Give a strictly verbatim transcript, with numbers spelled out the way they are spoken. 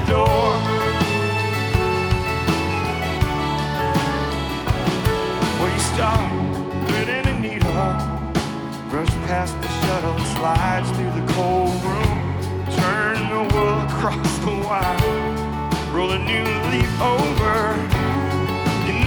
door. Well, you start threading a needle, brush past the shuttle, slides through the cold room, turn the world across the wire, roll a new leaf over